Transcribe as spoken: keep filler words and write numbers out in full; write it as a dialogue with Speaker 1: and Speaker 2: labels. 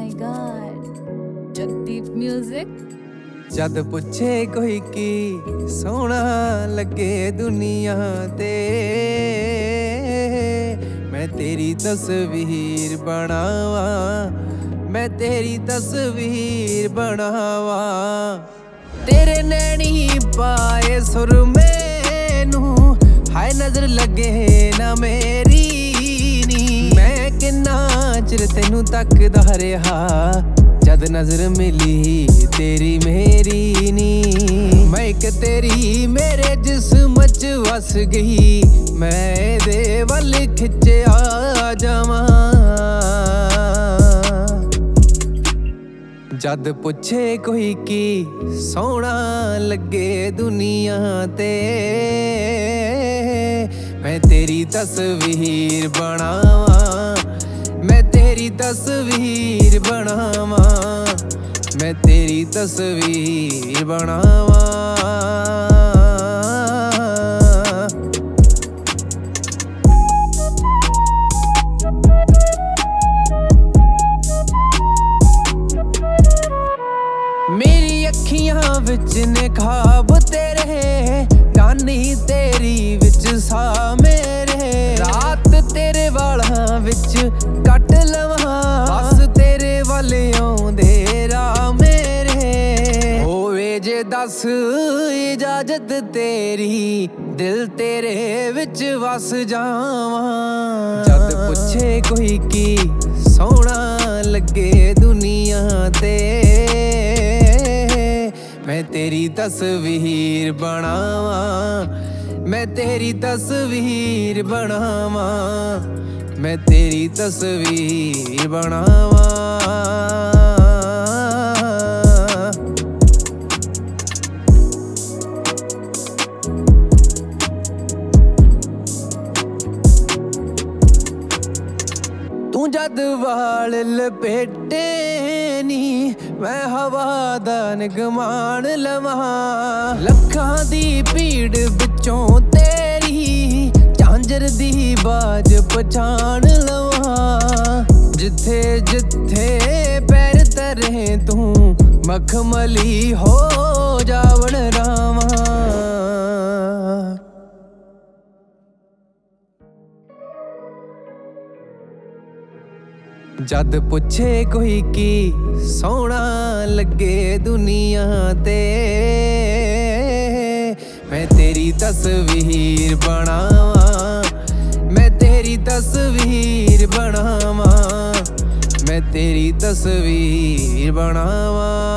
Speaker 1: my god, Jagdeep music.
Speaker 2: जद पुछे कोई की सोहना लगे दुनिया ते मैं तेरी तस्वीर बनावा, मैं तेरी तस्वीर बनावा। तेरे नैनी पाए सुर मैनू हाय नजर लगे ना मेरी नी। मैं किन्ना चिर तेनू तकदा रहा जद नजर मिली तेरी मेरी नी। मैं एक तेरी मेरे जिस्म च वस गई, मैं दे वल खिंचया जावां। जद पुछे कोई की सोहना लगे दुनिया ते मैं तेरी तस्वीर बनावा, मैं तेरी तस्वीर बनावा, मैं तेरी तस्वीर बनावा। मेरी अखियां विच ने ख्वाब तेरे, जानी तेरी विच सा मेरे। रात तेरे वालां विच कट लवां, बस तेरे वाल आउंदे राह मेरे। होवे जे दस इजाजत तेरी, दिल तेरे विच वस जावां। जद पुछे कोई की सोहना लगे दुनिया ते मैं तेरी तस्वीर बनावा, मैं तेरी तस्वीर बनावा, मैं तेरी तस्वीर बनावा। तू जद वाल लपेटे नी मैं हवा दा निगमान लवां। लखां दी भीड़ विचों तेरी झांझर दी बाज पछाण लवां। जिथे जिथे पैर धरे तू मखमली हो जावण रावां। जद पुछे कोई की सोहना लगे दुनिया ते मैं तेरी तस्वीर बनावा, मैं तेरी तस्वीर बनावा, मैं तेरी तस्वीर बनावा।